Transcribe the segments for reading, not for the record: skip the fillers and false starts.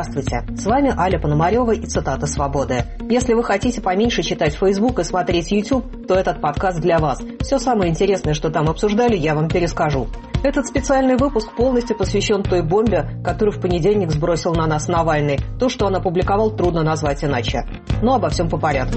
Здравствуйте, с вами Аля Пономарева и цитата «Свободы». Если вы хотите поменьше читать Facebook и смотреть YouTube, то этот подкаст для вас. Все самое интересное, что там обсуждали, я вам перескажу. Этот специальный выпуск полностью посвящен той бомбе, которую в понедельник сбросил на нас Навальный. То, что он опубликовал, трудно назвать иначе. Но обо всем по порядку.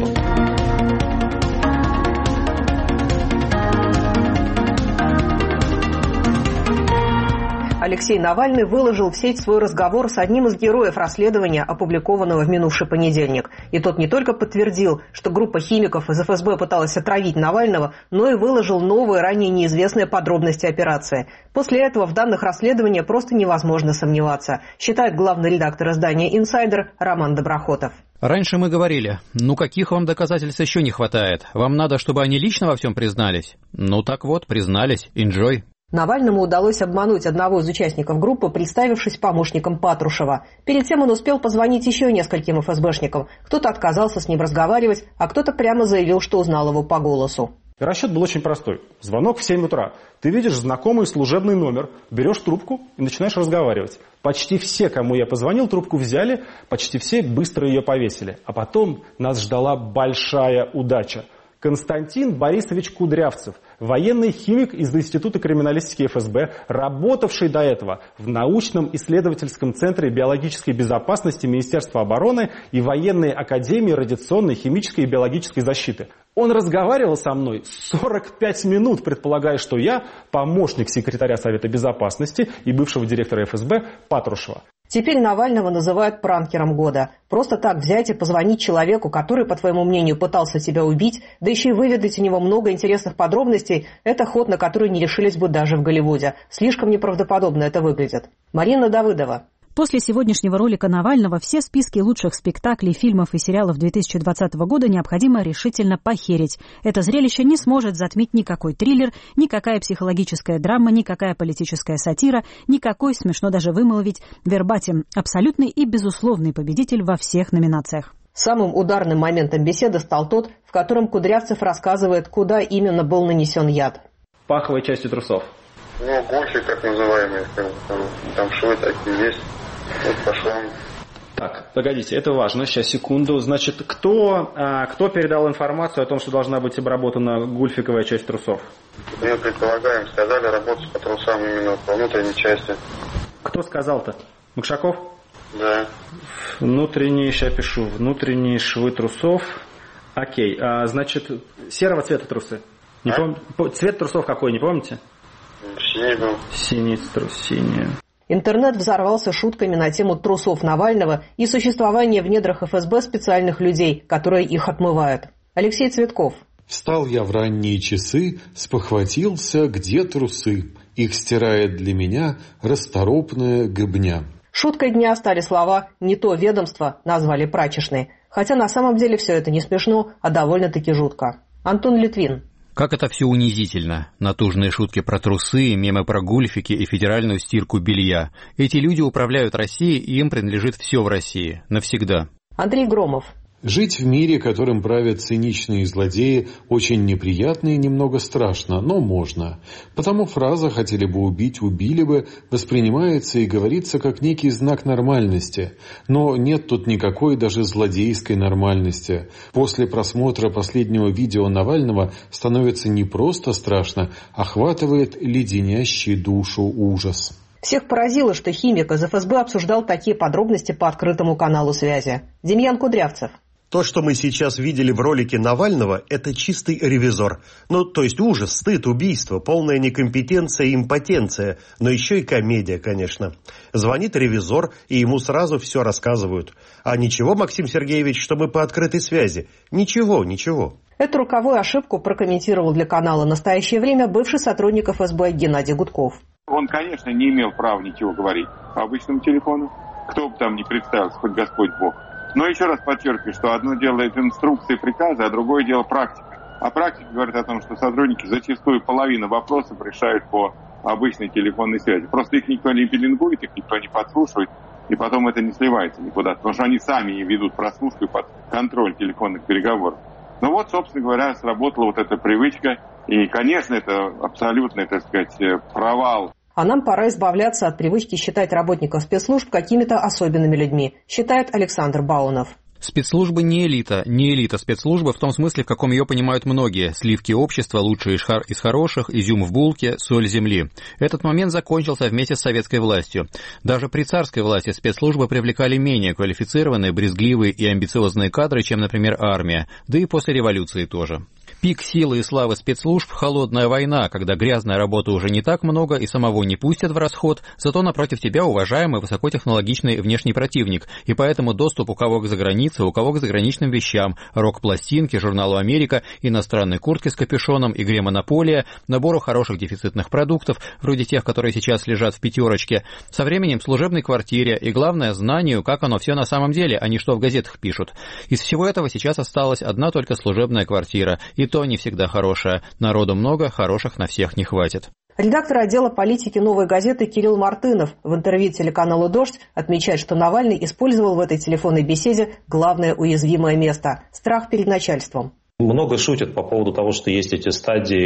Алексей Навальный выложил в сеть свой разговор с одним из героев расследования, опубликованного в минувший понедельник. И тот не только подтвердил, что группа химиков из ФСБ пыталась отравить Навального, но и выложил новые, ранее неизвестные подробности операции. После этого в данных расследования просто невозможно сомневаться, считает главный редактор издания «Инсайдер» Роман Доброхотов. Раньше мы говорили, каких вам доказательств еще не хватает? Вам надо, чтобы они лично во всем признались? Так вот, признались. Enjoy. Навальному удалось обмануть одного из участников группы, представившись помощником Патрушева. Перед тем он успел позвонить еще нескольким ФСБшникам. Кто-то отказался с ним разговаривать, а кто-то прямо заявил, что узнал его по голосу. Расчет был очень простой. Звонок в 7 утра. Ты видишь знакомый служебный номер, берешь трубку и начинаешь разговаривать. Почти все, кому я позвонил, трубку взяли, почти все быстро ее повесили. А потом нас ждала большая удача. Константин Борисович Кудрявцев, военный химик из Института криминалистики ФСБ, работавший до этого в научном исследовательском центре биологической безопасности Министерства обороны и военной академии радиационной, химической и биологической защиты. Он разговаривал со мной 45 минут, предполагая, что я помощник секретаря Совета Безопасности и бывшего директора ФСБ Патрушева. Теперь Навального называют пранкером года. Просто так взять и позвонить человеку, который, по твоему мнению, пытался тебя убить, да еще и выведать у него много интересных подробностей, это ход, на который не решились бы даже в Голливуде. Слишком неправдоподобно это выглядит. Марина Давыдова. После сегодняшнего ролика Навального все списки лучших спектаклей, фильмов и сериалов 2020 года необходимо решительно похерить. Это зрелище не сможет затмить никакой триллер, никакая психологическая драма, никакая политическая сатира, никакой, смешно даже вымолвить, вербатим. Абсолютный и безусловный победитель во всех номинациях. Самым ударным моментом беседы стал тот, в котором Кудрявцев рассказывает, куда именно был нанесен яд. Паховой частью трусов. Гульфик, так называемый, там швы такие есть. Вот пошло. Так, погодите, это важно, сейчас, секунду. Значит, кто передал информацию о том, что должна быть обработана гульфиковая часть трусов? Мы предполагаем, сказали работать по трусам именно по внутренней части. Кто сказал-то? Макшаков? Да. Сейчас пишу, внутренние швы трусов. Окей, значит, серого цвета трусы. Цвет трусов какой, не помните? Синий был. Синий трус, синий. Интернет взорвался шутками на тему трусов Навального и существования в недрах ФСБ специальных людей, которые их отмывают. Алексей Цветков. Встал я в ранние часы, спохватился, где трусы. Их стирает для меня расторопная гыбня. Шуткой дня стали слова «не то ведомство» назвали прачечной. Хотя на самом деле все это не смешно, а довольно-таки жутко. Антон Литвин. Как это все унизительно. Натужные шутки про трусы, мемы про гульфики и федеральную стирку белья. Эти люди управляют Россией, и им принадлежит все в России. Навсегда. Андрей Громов. Жить в мире, которым правят циничные злодеи, очень неприятно и немного страшно, но можно. Потому фраза «хотели бы убить, убили бы» воспринимается и говорится как некий знак нормальности. Но нет тут никакой даже злодейской нормальности. После просмотра последнего видео Навального становится не просто страшно, охватывает леденящий душу ужас. Всех поразило, что химик из ФСБ обсуждал такие подробности по открытому каналу связи. Демьян Кудрявцев. То, что мы сейчас видели в ролике Навального, это чистый ревизор. То есть ужас, стыд, убийство, полная некомпетенция и импотенция, но еще и комедия, конечно. Звонит ревизор, и ему сразу все рассказывают. А ничего, Максим Сергеевич, чтобы по открытой связи? Ничего. Эту роковую ошибку прокомментировал для канала «Настоящее время» бывший сотрудник ФСБ Геннадий Гудков. Он, конечно, не имел права ничего говорить по обычному телефону. Кто бы там ни представился, хоть Господь Бог. Но еще раз подчеркиваю, что одно дело это инструкции, приказы, а другое дело практика. А практика говорит о том, что сотрудники зачастую половину вопросов решают по обычной телефонной связи. Просто их никто не пеленгует, их никто не подслушивает, и потом это не сливается никуда, потому что они сами ведут прослушку под контроль телефонных переговоров. Собственно говоря, сработала вот эта привычка. И, конечно, это абсолютный, провал А нам пора избавляться от привычки считать работников спецслужб какими-то особенными людьми, считает Александр Баунов. Спецслужбы не элита спецслужбы в том смысле, в каком ее понимают многие. Сливки общества, лучшие из хороших, изюм в булке, соль земли. Этот момент закончился вместе с советской властью. Даже при царской власти спецслужбы привлекали менее квалифицированные, брезгливые и амбициозные кадры, чем, например, армия, да и после революции тоже. Пик силы и славы спецслужб – холодная война, когда грязной работы уже не так много и самого не пустят в расход, зато напротив тебя уважаемый высокотехнологичный внешний противник, и поэтому доступ у кого к загранице, у кого к заграничным вещам, рок-пластинки, журналу «Америка», иностранной куртке с капюшоном, игре «Монополия», набору хороших дефицитных продуктов, вроде тех, которые сейчас лежат в пятерочке, со временем служебной квартире и, главное, знанию, как оно все на самом деле, а не что в газетах пишут. Из всего этого сейчас осталась одна только служебная квартира, и то не всегда хорошая. Народу много, хороших на всех не хватит. Редактор отдела политики «Новой газеты» Кирилл Мартынов в интервью телеканалу «Дождь» отмечает, что Навальный использовал в этой телефонной беседе главное уязвимое место – страх перед начальством. Много шутят по поводу того, что есть эти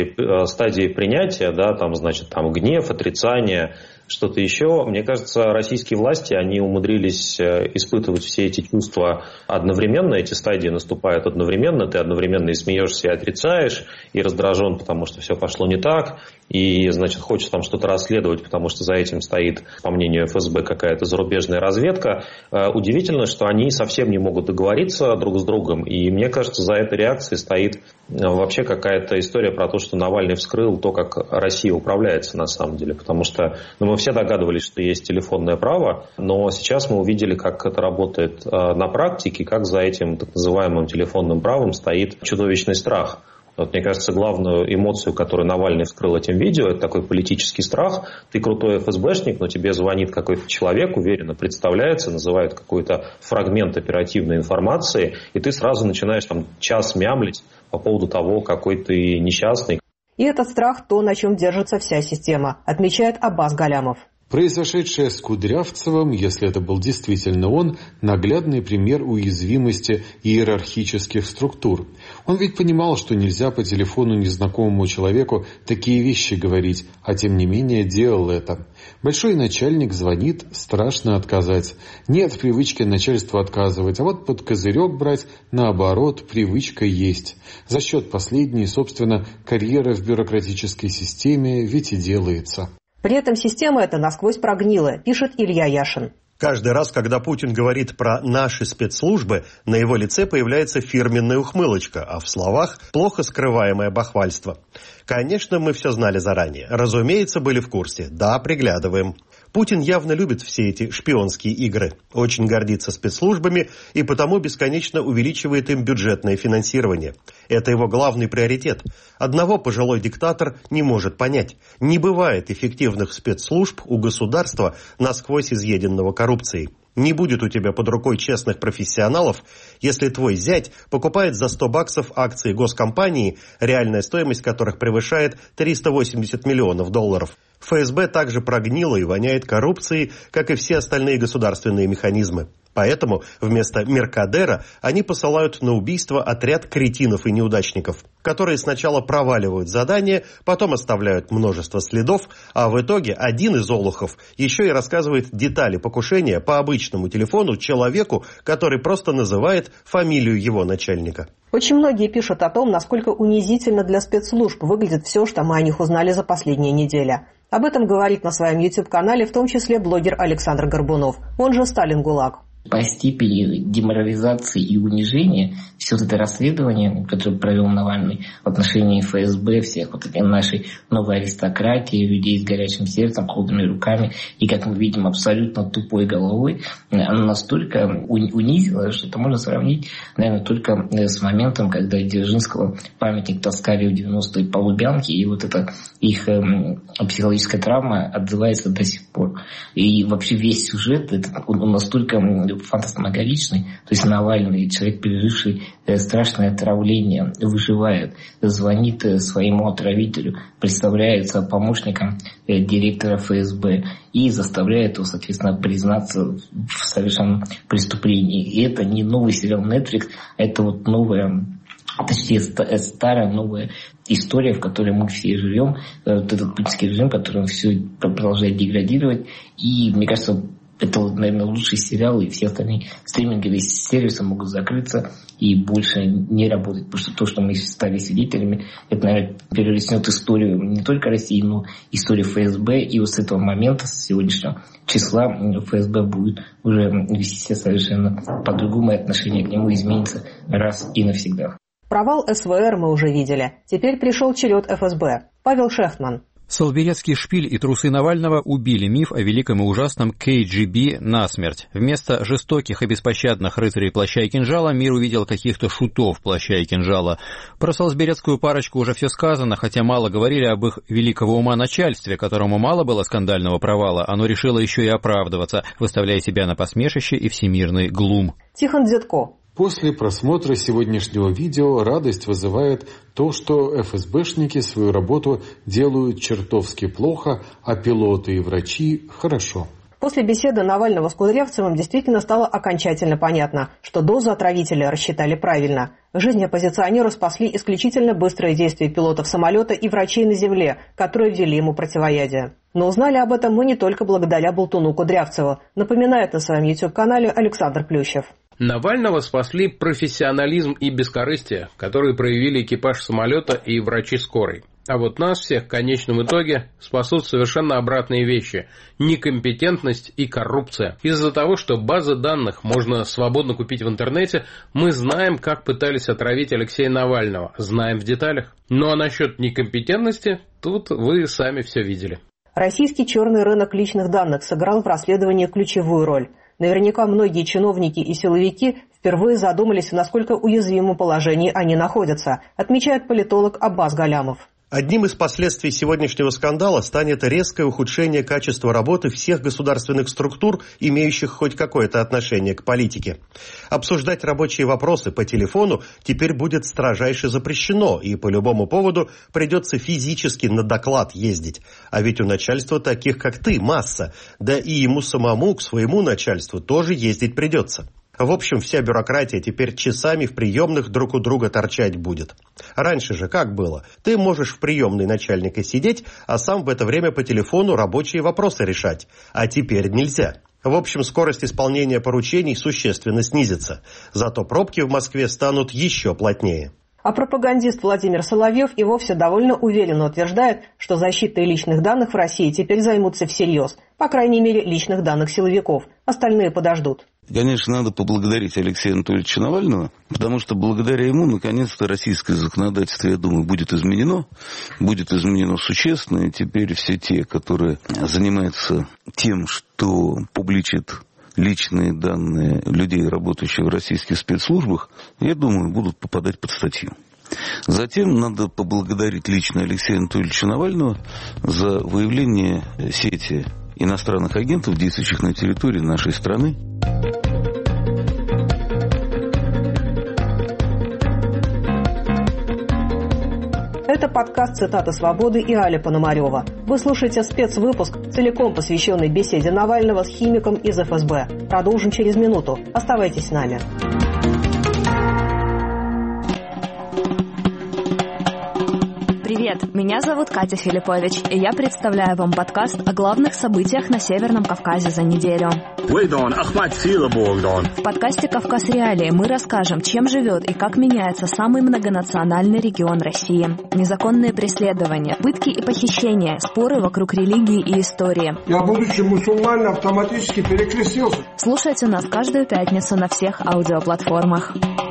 стадии принятия, да, там, значит, там гнев, отрицание, что-то еще. Мне кажется, российские власти, они умудрились испытывать все эти чувства одновременно, эти стадии наступают одновременно, ты одновременно и смеешься, и отрицаешь, и раздражен, потому что все пошло не так, и, значит, хочешь там что-то расследовать, потому что за этим стоит, по мнению ФСБ, какая-то зарубежная разведка. Удивительно, что они совсем не могут договориться друг с другом, и мне кажется, за этой реакцией стоит вообще какая-то история про то, что Навальный вскрыл то, как Россия управляется на самом деле, потому что мы все догадывались, что есть телефонное право, но сейчас мы увидели, как это работает на практике, как за этим так называемым телефонным правом стоит чудовищный страх. Вот, мне кажется, главную эмоцию, которую Навальный вскрыл этим видео, это такой политический страх. Ты крутой ФСБшник, но тебе звонит какой-то человек, уверенно представляется, называет какой-то фрагмент оперативной информации, и ты сразу начинаешь там час мямлить по поводу того, какой ты несчастный. И этот страх то, на чем держится вся система, отмечает Аббас Галямов. Произошедшее с Кудрявцевым, если это был действительно он, наглядный пример уязвимости иерархических структур. Он ведь понимал, что нельзя по телефону незнакомому человеку такие вещи говорить, а тем не менее делал это. Большой начальник звонит, страшно отказать. Нет привычки начальству отказывать, а вот под козырек брать, наоборот, привычка есть. За счет последней, собственно, карьера в бюрократической системе ведь и делается. При этом система эта насквозь прогнила, пишет Илья Яшин. Каждый раз, когда Путин говорит про наши спецслужбы, на его лице появляется фирменная ухмылочка, а в словах плохо скрываемое бахвальство. Конечно, мы все знали заранее. Разумеется, были в курсе. Да, приглядываем. Путин явно любит все эти шпионские игры, очень гордится спецслужбами и потому бесконечно увеличивает им бюджетное финансирование. Это его главный приоритет. Одного пожилой диктатор не может понять. Не бывает эффективных спецслужб у государства, насквозь изъеденного коррупцией. Не будет у тебя под рукой честных профессионалов, если твой зять покупает за $100 акции госкомпании, реальная стоимость которых превышает $380 миллионов. ФСБ также прогнило и воняет коррупцией, как и все остальные государственные механизмы. Поэтому вместо Меркадера они посылают на убийство отряд кретинов и неудачников, которые сначала проваливают задание, потом оставляют множество следов, а в итоге один из олухов еще и рассказывает детали покушения по обычному телефону человеку, который просто называет фамилию его начальника. Очень многие пишут о том, насколько унизительно для спецслужб выглядит все, что мы о них узнали за последние недели. Об этом говорит на своем YouTube-канале в том числе блогер Александр Горбунов, он же Сталин ГУЛАГ. По степени деморализации и унижения все это расследование, которое провел Навальный в отношении ФСБ, всех вот этой нашей новой аристократии, людей с горячим сердцем, холодными руками и, как мы видим, абсолютно тупой головой, оно настолько унизило, что это можно сравнить, наверное, только с моментом, когда Дзержинского памятник таскали в 90-е по Лубянке, и вот эта их психологическая травма отзывается до сих пор. И вообще весь сюжет он настолько фантасмагоричный, то есть Навальный, человек, переживший страшное отравление, выживает, звонит своему отравителю, представляется помощником директора ФСБ и заставляет его, соответственно, признаться в совершенном преступлении. И это не новый сериал Netflix, это вот новая почти старая, новая история, в которой мы все живем, вот этот путинский режим, который все продолжает деградировать. И, мне кажется, это, наверное, лучший сериал, и все остальные стриминговые сервисы могут закрыться и больше не работать. Потому что то, что мы стали свидетелями, это, наверное, перелистнет историю не только России, но историю ФСБ. И вот с этого момента, с сегодняшнего числа, ФСБ будет уже вести себя совершенно по-другому, и отношение к нему изменится раз и навсегда. Провал СВР мы уже видели. Теперь пришел черед ФСБ. Павел Шефтман. Солберецкий шпиль и трусы Навального убили миф о великом и ужасном КГБ насмерть. Вместо жестоких и беспощадных рыцарей плаща и кинжала мир увидел каких-то шутов плаща и кинжала. Про солсберецкую парочку уже все сказано, хотя мало говорили об их великого ума начальстве, которому мало было скандального провала, оно решило еще и оправдываться, выставляя себя на посмешище и всемирный глум. Тихон Дзятко. После просмотра сегодняшнего видео радость вызывает то, что ФСБшники свою работу делают чертовски плохо, а пилоты и врачи – хорошо. После беседы Навального с Кудрявцевым действительно стало окончательно понятно, что дозу отравителя рассчитали правильно. Жизнь оппозиционера спасли исключительно быстрые действия пилотов самолета и врачей на земле, которые ввели ему противоядие. Но узнали об этом мы не только благодаря болтуну Кудрявцеву, напоминает на своем YouTube-канале Александр Плющев. Навального спасли профессионализм и бескорыстие, которые проявили экипаж самолета и врачи скорой. А вот нас всех в конечном итоге спасут совершенно обратные вещи – некомпетентность и коррупция. Из-за того, что базы данных можно свободно купить в интернете, мы знаем, как пытались отравить Алексея Навального, знаем в деталях. Ну а насчет некомпетентности, тут вы сами все видели. Российский черный рынок личных данных сыграл в расследовании ключевую роль. Наверняка многие чиновники и силовики впервые задумались, в насколько уязвимом положении они находятся, отмечает политолог Аббас Галямов. Одним из последствий сегодняшнего скандала станет резкое ухудшение качества работы всех государственных структур, имеющих хоть какое-то отношение к политике. Обсуждать рабочие вопросы по телефону теперь будет строжайше запрещено, и по любому поводу придется физически на доклад ездить. А ведь у начальства таких, как ты, масса, да и ему самому, к своему начальству, тоже ездить придется. В общем, вся бюрократия теперь часами в приемных друг у друга торчать будет. Раньше же как было? Ты можешь в приемной начальника сидеть, а сам в это время по телефону рабочие вопросы решать. А теперь нельзя. В общем, скорость исполнения поручений существенно снизится. Зато пробки в Москве станут еще плотнее. А пропагандист Владимир Соловьев и вовсе довольно уверенно утверждает, что защитой личных данных в России теперь займутся всерьез. По крайней мере, личных данных силовиков. Остальные подождут. Конечно, надо поблагодарить Алексея Анатольевича Навального, потому что благодаря ему, наконец-то, российское законодательство, я думаю, будет изменено существенно, и теперь все те, которые занимаются тем, что публичат личные данные людей, работающих в российских спецслужбах, я думаю, будут попадать под статью. Затем надо поблагодарить лично Алексея Анатольевича Навального за выявление сети иностранных агентов, действующих на территории нашей страны. Это подкаст «Цитата свободы» и Аля Пономарева. Вы слушаете спецвыпуск, целиком посвященный беседе Навального с химиком из ФСБ. Продолжим через минуту. Оставайтесь с нами. Привет, меня зовут Катя Филиппович, и я представляю вам подкаст о главных событиях на Северном Кавказе за неделю. В подкасте «Кавказ Реалии» мы расскажем, чем живет и как меняется самый многонациональный регион России. Незаконные преследования, пытки и похищения, споры вокруг религии и истории. Я, будучи мусульманином, автоматически перекрестился. Слушайте нас каждую пятницу на всех аудиоплатформах.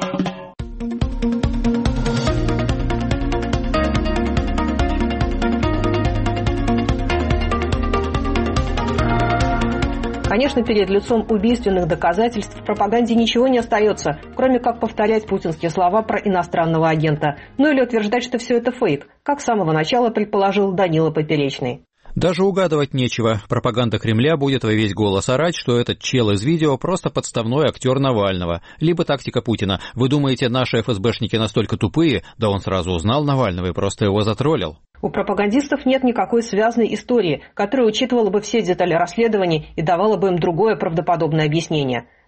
Конечно, перед лицом убийственных доказательств в пропаганде ничего не остается, кроме как повторять путинские слова про иностранного агента. Ну или утверждать, что все это фейк, как с самого начала предположил Данила Поперечный. Даже угадывать нечего. Пропаганда Кремля будет во весь голос орать, что этот чел из видео просто подставной актер Навального. Либо тактика Путина. Вы думаете, наши ФСБшники настолько тупые? Да он сразу узнал Навального и просто его затроллил. У пропагандистов нет никакой связанной истории, которая учитывала бы все детали расследования и давала бы им другое правдоподобное объяснение.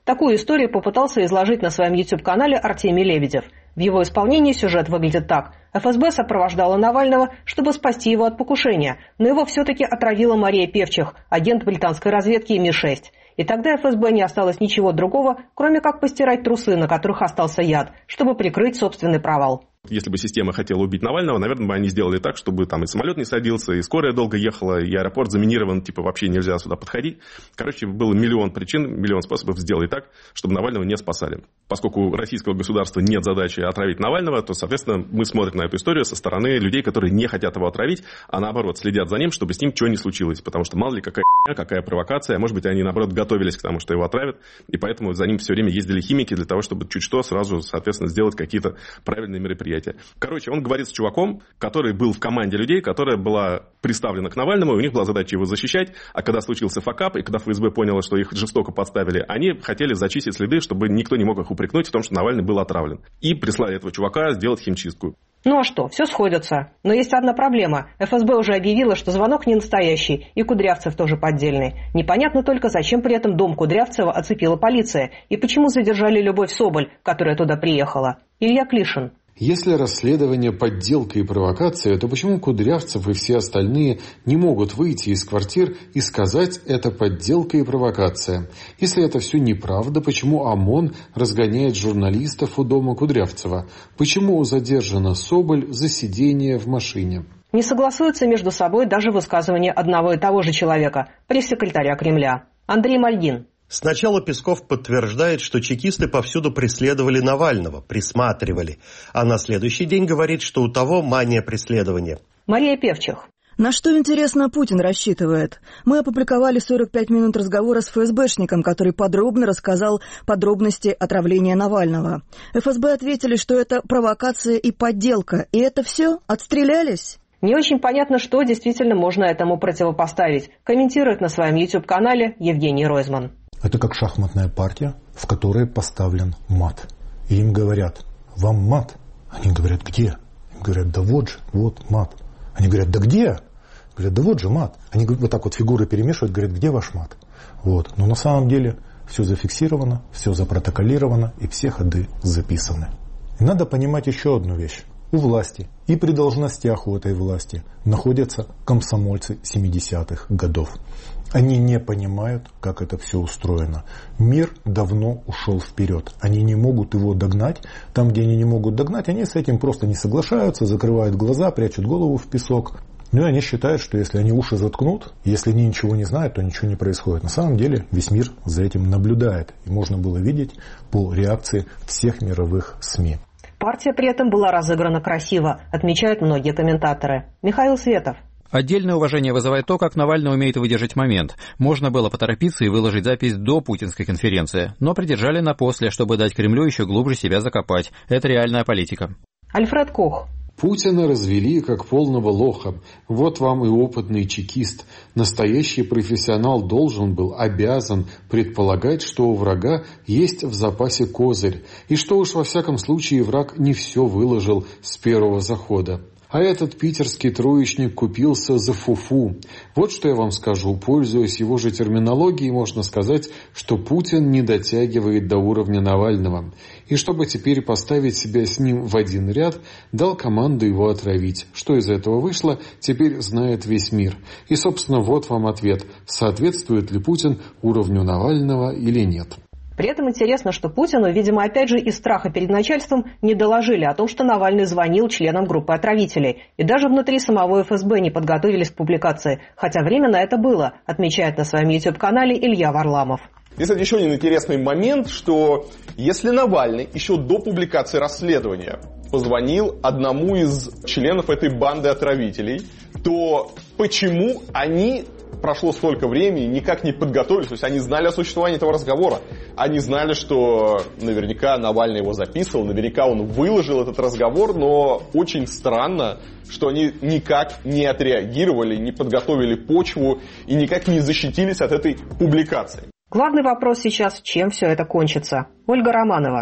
Такую историю попытался изложить на своем YouTube-канале Артемий Лебедев. В его исполнении сюжет выглядит так. ФСБ сопровождала Навального, чтобы спасти его от покушения, но его все-таки отравила Мария Певчих, агент британской разведки МИ-6. И тогда ФСБ не осталось ничего другого, кроме как постирать трусы, на которых остался яд, чтобы прикрыть собственный провал. Если бы система хотела убить Навального, наверное, бы они сделали так, чтобы там и самолет не садился, и скорая долго ехала, и аэропорт заминирован, типа вообще нельзя сюда подходить. Короче, было миллион причин, миллион способов сделать так, чтобы Навального не спасали. Поскольку у российского государства нет задачи отравить Навального, то, соответственно, мы смотрим на эту историю со стороны людей, которые не хотят его отравить, а наоборот следят за ним, чтобы с ним ничего не случилось. Потому что мало ли какая хуйня, какая провокация, может быть, они наоборот готовились к тому, что его отравят, и поэтому за ним все время ездили химики для того, чтобы чуть что сразу, соответственно, сделать какие-то правильные мероприятия. Короче, он говорит с чуваком, который был в команде людей, которая была приставлена к Навальному, и у них была задача его защищать, а когда случился факап, и когда ФСБ поняло, что их жестоко подставили, они хотели зачистить следы, чтобы никто не мог их упрекнуть в том, что Навальный был отравлен. И прислали этого чувака сделать химчистку. Ну а что, все сходится. Но есть одна проблема. ФСБ уже объявила, что звонок не настоящий, и Кудрявцев тоже поддельный. Непонятно только, зачем при этом дом Кудрявцева оцепила полиция, и почему задержали Любовь Соболь, которая туда приехала. Илья Клишин. Если расследование подделка и провокация, то почему Кудрявцев и все остальные не могут выйти из квартир и сказать «это подделка и провокация»? Если это все неправда, почему ОМОН разгоняет журналистов у дома Кудрявцева? Почему задержана Соболь за сидение в машине? Не согласуются между собой даже высказывания одного и того же человека, пресс-секретаря Кремля. Андрей Мальгин. Сначала Песков подтверждает, что чекисты повсюду преследовали Навального, присматривали. А на следующий день говорит, что у того мания преследования. Мария Певчих. На что, интересно, Путин рассчитывает? Мы опубликовали 45 минут разговора с ФСБшником, который подробно рассказал подробности отравления Навального. ФСБ ответили, что это провокация и подделка. И это все? Отстрелялись? Не очень понятно, что действительно можно этому противопоставить, комментирует на своем YouTube-канале Евгений Ройзман. Это как шахматная партия, в которой поставлен мат. И им говорят, вам мат? Они говорят, где? Им говорят, да вот же, вот мат. Они говорят, да где? Говорят, да вот же мат. Они вот так вот фигуры перемешивают, говорят, где ваш мат? Вот. Но на самом деле все зафиксировано, все запротоколировано и все ходы записаны. И надо понимать еще одну вещь. У власти и при должностях у этой власти находятся комсомольцы 70-х годов. Они не понимают, как это все устроено. Мир давно ушел вперед. Они не могут его догнать. Там, где они не могут догнать, они с этим просто не соглашаются, закрывают глаза, прячут голову в песок. Ну и они считают, что если они уши заткнут, если они ничего не знают, то ничего не происходит. На самом деле весь мир за этим наблюдает. И можно было видеть по реакции всех мировых СМИ. Партия при этом была разыграна красиво, отмечают многие комментаторы. Михаил Светов. Отдельное уважение вызывает то, как Навальный умеет выдержать момент. Можно было поторопиться и выложить запись до путинской конференции, но придержали на после, чтобы дать Кремлю еще глубже себя закопать. Это реальная политика. Альфред Кох. Путина развели как полного лоха. Вот вам и опытный чекист. Настоящий профессионал должен был, обязан предполагать, что у врага есть в запасе козырь. И что уж во всяком случае враг не все выложил с первого захода. А этот питерский троечник купился за фуфу. Вот что я вам скажу. Пользуясь его же терминологией, можно сказать, что Путин не дотягивает до уровня Навального. И чтобы теперь поставить себя с ним в один ряд, дал команду его отравить. Что из этого вышло, теперь знает весь мир. И, собственно, вот вам ответ. Соответствует ли Путин уровню Навального или нет? При этом интересно, что Путину, видимо, опять же из страха перед начальством не доложили о том, что Навальный звонил членам группы отравителей. И даже внутри самого ФСБ не подготовились к публикации, хотя время на это было, отмечает на своем YouTube-канале Илья Варламов. И, кстати, еще один интересный момент, что если Навальный еще до публикации расследования позвонил одному из членов этой банды отравителей, то почему они... Прошло столько времени, никак не подготовились. То есть они знали о существовании этого разговора. Они знали, что наверняка Навальный его записывал, наверняка он выложил этот разговор, но очень странно, что они никак не отреагировали, не подготовили почву и никак не защитились от этой публикации. Главный вопрос сейчас, чем все это кончится. Ольга Романова.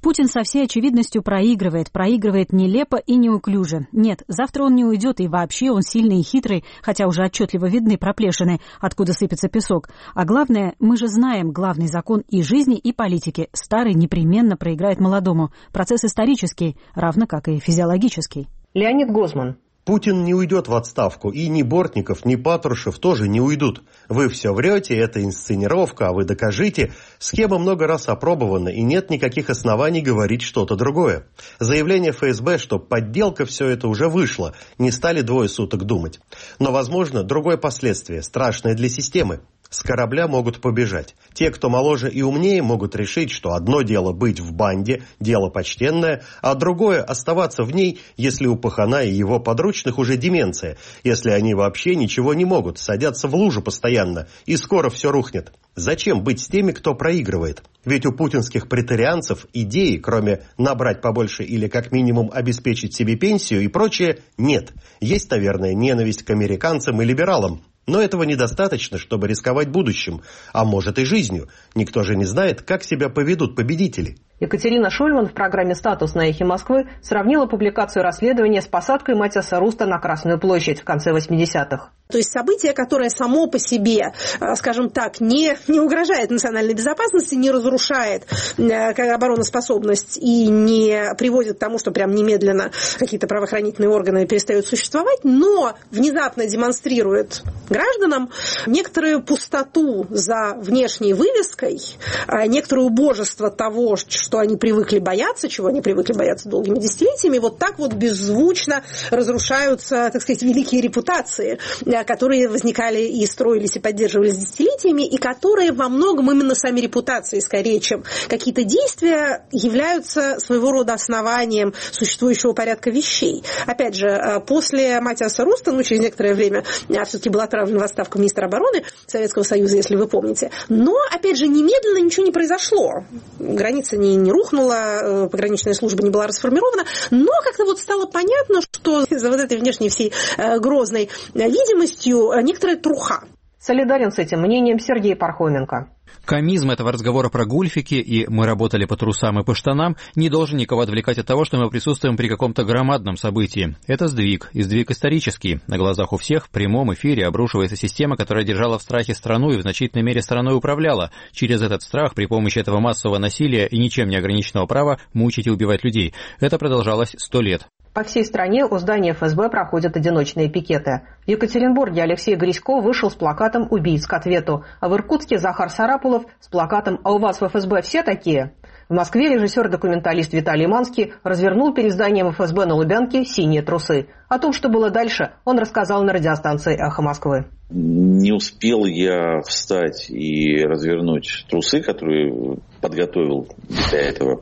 Путин со всей очевидностью проигрывает нелепо и неуклюже. Нет, завтра он не уйдет, и вообще он сильный и хитрый, хотя уже отчетливо видны проплешины, откуда сыпется песок. А главное, мы же знаем главный закон и жизни, и политики. Старый непременно проиграет молодому. Процесс исторический, равно как и физиологический. Леонид Гозман. Путин не уйдет в отставку, и ни Бортников, ни Патрушев тоже не уйдут. Вы все врете, это инсценировка, а вы докажите. Схема много раз опробована, и нет никаких оснований говорить что-то другое. Заявление ФСБ, что подделка, все это уже вышло, не стали 2 суток думать. Но, возможно, другое последствие, страшное для системы. С корабля могут побежать. Те, кто моложе и умнее, могут решить, что одно дело быть в банде, дело почтенное, а другое оставаться в ней, если у пахана и его подручных уже деменция, если они вообще ничего не могут, садятся в лужу постоянно, и скоро все рухнет. Зачем быть с теми, кто проигрывает? Ведь у путинских претарианцев идеи, кроме набрать побольше или как минимум обеспечить себе пенсию и прочее, нет. Есть, наверное, ненависть к американцам и либералам. Но этого недостаточно, чтобы рисковать будущим, а может и жизнью. Никто же не знает, как себя поведут победители. Екатерина Шульман в программе «Статус» на «Эхе Москвы» сравнила публикацию расследования с посадкой Матиаса Руста на Красную площадь в конце 80-х. То есть событие, которое само по себе, скажем так, не угрожает национальной безопасности, не разрушает обороноспособность и не приводит к тому, что прям немедленно какие-то правоохранительные органы перестают существовать, но внезапно демонстрирует гражданам некоторую пустоту за внешней вывеской, некоторое убожество того, что они привыкли бояться, чего они привыкли бояться долгими десятилетиями, вот так вот беззвучно разрушаются, так сказать, великие репутации, которые возникали и строились и поддерживались десятилетиями, и которые во многом именно сами репутации, скорее, чем какие-то действия, являются своего рода основанием существующего порядка вещей. Опять же, после Матиаса Руста, через некоторое время все-таки была отправлена в отставку министра обороны Советского Союза, если вы помните. Но, опять же, немедленно ничего не произошло. Граница не рухнула, пограничная служба не была расформирована, но как-то вот стало понятно, что за вот этой внешней всей грозной видимостью некоторая труха. Солидарен с этим мнением Сергей Пархоменко. Комизм этого разговора про гульфики и «мы работали по трусам и по штанам» не должен никого отвлекать от того, что мы присутствуем при каком-то громадном событии. Это сдвиг, и сдвиг исторический. На глазах у всех в прямом эфире обрушивается система, которая держала в страхе страну и в значительной мере страной управляла. Через этот страх, при помощи этого массового насилия и ничем не ограниченного права мучить и убивать людей. Это продолжалось 100 лет. По всей стране у здания ФСБ проходят одиночные пикеты. В Екатеринбурге Алексей Грисько вышел с плакатом «Убийц к ответу», а в Иркутске Захар Сарапулов с плакатом «А у вас в ФСБ все такие?». В Москве режиссер-документалист Виталий Манский развернул перед зданием ФСБ на Лубянке синие трусы. О том, что было дальше, он рассказал на радиостанции «Эхо Москвы». Не успел я встать и развернуть трусы, которые подготовил для этого,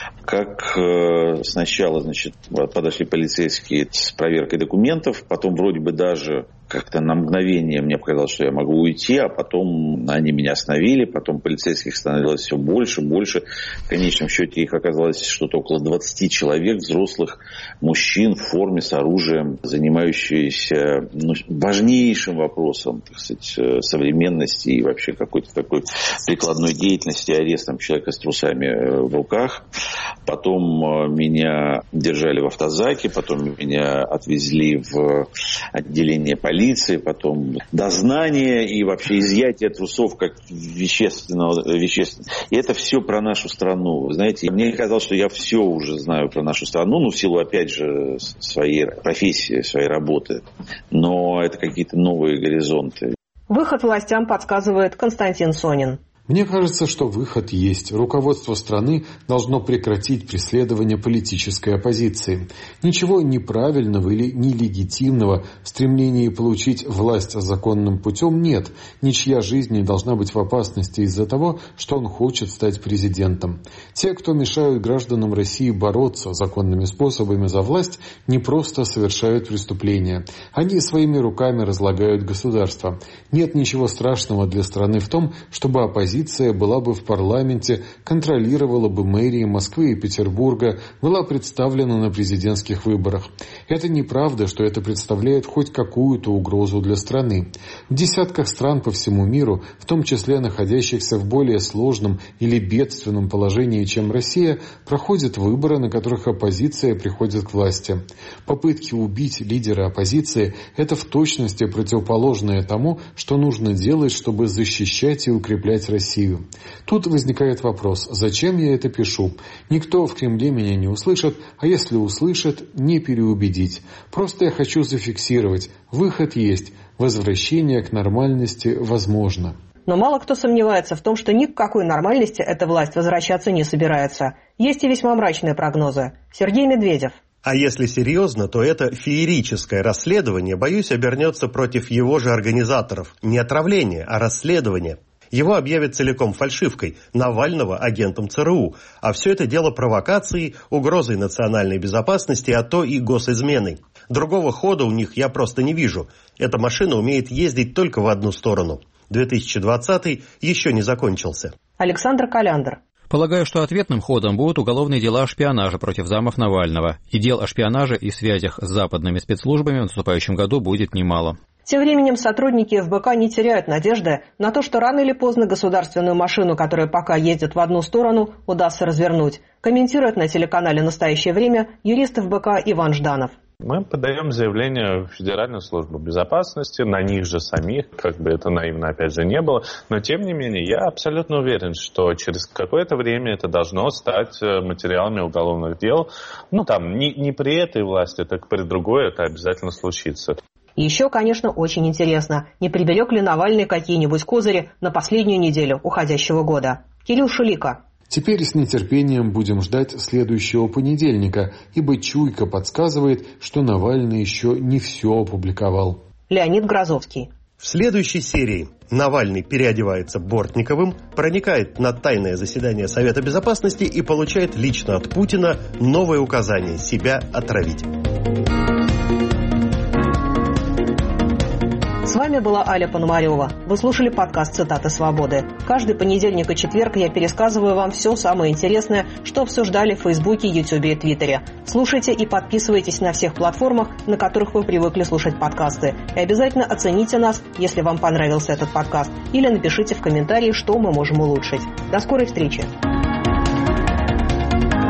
как сначала, подошли полицейские с проверкой документов, потом вроде бы даже как-то на мгновение мне показалось, что я могу уйти, а потом они меня остановили, потом полицейских становилось все больше. В конечном счете их оказалось что-то около 20 человек, взрослых мужчин в форме, с оружием, занимающиеся важнейшим вопросом, так сказать, современности и вообще какой-то такой прикладной деятельности, арестом человека с трусами в руках. Потом меня держали в автозаке, потом меня отвезли в отделение полиции, потом дознание и вообще изъятие трусов как вещественного. И это все про нашу страну. Вы знаете, мне казалось, что я все уже знаю про нашу страну, в силу, опять же, своей профессии, своей работы. Но это какие-то новые горизонты. Выход властям подсказывает Константин Сонин. Мне кажется, что выход есть. Руководство страны должно прекратить преследование политической оппозиции. Ничего неправильного или нелегитимного в стремлении получить власть законным путем нет. Ничья жизнь не должна быть в опасности из-за того, что он хочет стать президентом. Те, кто мешают гражданам России бороться законными способами за власть, не просто совершают преступления. Они своими руками разлагают государство. Нет ничего страшного для страны в том, чтобы оппозиция оппозиция была бы в парламенте, контролировала бы мэрии Москвы и Петербурга, была представлена на президентских выборах. Это неправда, что это представляет хоть какую-то угрозу для страны. В десятках стран по всему миру, в том числе находящихся в более сложном или бедственном положении, чем Россия, проходят выборы, на которых оппозиция приходит к власти. Попытки убить лидера оппозиции – это в точности противоположное тому, что нужно делать, чтобы защищать и укреплять Россию. Тут возникает вопрос, зачем я это пишу? Никто в Кремле меня не услышит, а если услышит, не переубедить. Просто я хочу зафиксировать, выход есть, возвращение к нормальности возможно. Но мало кто сомневается в том, что ни к какой нормальности эта власть возвращаться не собирается. Есть и весьма мрачные прогнозы. Сергей Медведев. А если серьезно, то это феерическое расследование, боюсь, обернется против его же организаторов. Не отравление, а расследование. Его объявят целиком фальшивкой, Навального агентом ЦРУ. А все это дело провокацией, угрозой национальной безопасности, а то и госизменой. Другого хода у них я просто не вижу. Эта машина умеет ездить только в одну сторону. 2020 еще не закончился. Александр Коляндр. Полагаю, что ответным ходом будут уголовные дела о шпионаже против замов Навального. И дел о шпионаже и связях с западными спецслужбами в наступающем году будет немало. Тем временем сотрудники ФБК не теряют надежды на то, что рано или поздно государственную машину, которая пока ездит в одну сторону, удастся развернуть. Комментирует на телеканале «Настоящее время» юрист ФБК Иван Жданов. Мы подаем заявление в Федеральную службу безопасности, на них же самих, как бы это наивно опять же не было. Но тем не менее, я абсолютно уверен, что через какое-то время это должно стать материалами уголовных дел. Не при этой власти, так при другой это обязательно случится. И еще, конечно, очень интересно, не приберег ли Навальный какие-нибудь козыри на последнюю неделю уходящего года. Кирилл Шулика. Теперь с нетерпением будем ждать следующего понедельника, ибо чуйка подсказывает, что Навальный еще не все опубликовал. Леонид Грозовский. В следующей серии Навальный переодевается Бортниковым, проникает на тайное заседание Совета Безопасности и получает лично от Путина новое указание – себя отравить. С вами была Аля Пономарева. Вы слушали подкаст «Цитаты свободы». Каждый понедельник и четверг я пересказываю вам все самое интересное, что обсуждали в Фейсбуке, Ютубе и Твиттере. Слушайте и подписывайтесь на всех платформах, на которых вы привыкли слушать подкасты. И обязательно оцените нас, если вам понравился этот подкаст, или напишите в комментарии, что мы можем улучшить. До скорой встречи!